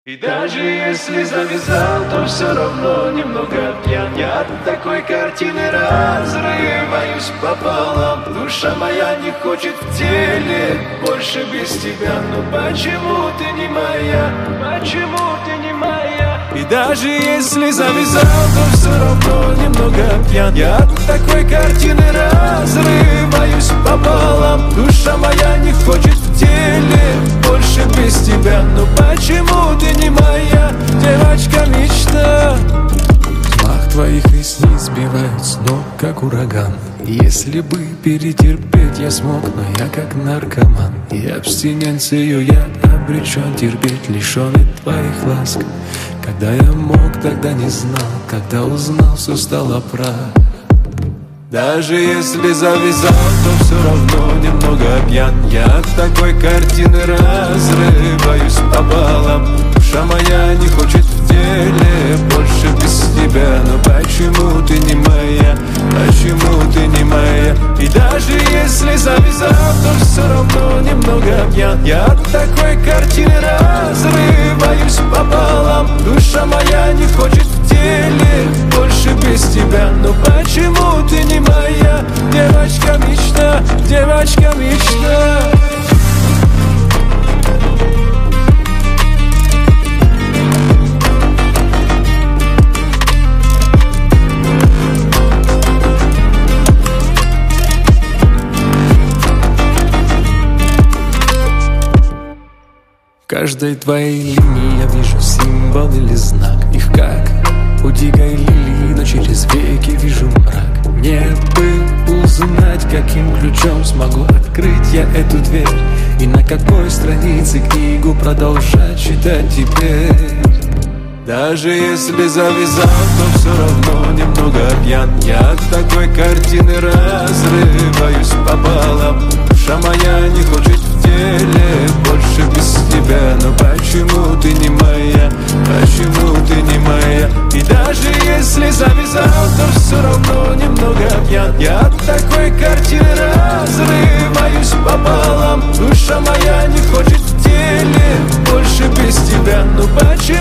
И даже если завязал, то все равно немного пьян. Я от такой картины разрываюсь пополам. Душа моя не хочет в теле больше без тебя. Но почему ты не моя? Почему ты не моя? И даже если завязал, то все равно немного пьян. Я от такой картины разрываюсь пополам. Душа моя не хочет в теле больше без тебя. Но почему ты не моя, девочка мечта? Взмах твоих ресниц сбивает с ног, как ураган. Если бы перетерпеть я смог, но я как наркоман. И абстиненцию я обречен терпеть, лишённый твоих ласк. Когда я мог, тогда не знал. Когда узнал, все стало прав. Даже если завязал, то все равно немного пьян. Я от такой картины разрываюсь пополам. Душа моя не хочет в теле больше без тебя. Но почему ты не моя? Почему ты не моя? И даже если завязал, то все равно немного пьян. Я от такой картины разрываюсь пополам. Душа моя не хочет в теле больше без тебя. Но почему ты не моя, девочка мечта, девочка мечта? В каждой твоей линии я вижу символ или знак. Их как у дикой лилии, но через веки вижу мрак. Мне бы узнать, каким ключом смогу открыть я эту дверь. И на какой странице книгу продолжать читать теперь. Даже если завязал, то все равно немного пьян. Я от такой картины разрываюсь пополам. Душа моя не хочет в теле больше без тебя. Но почему ты не моя? Почему ты не моя? И даже если завязал, то все равно немного пьян. Я от такой картины разрываюсь пополам. Душа моя не хочет в теле больше без тебя. Но почему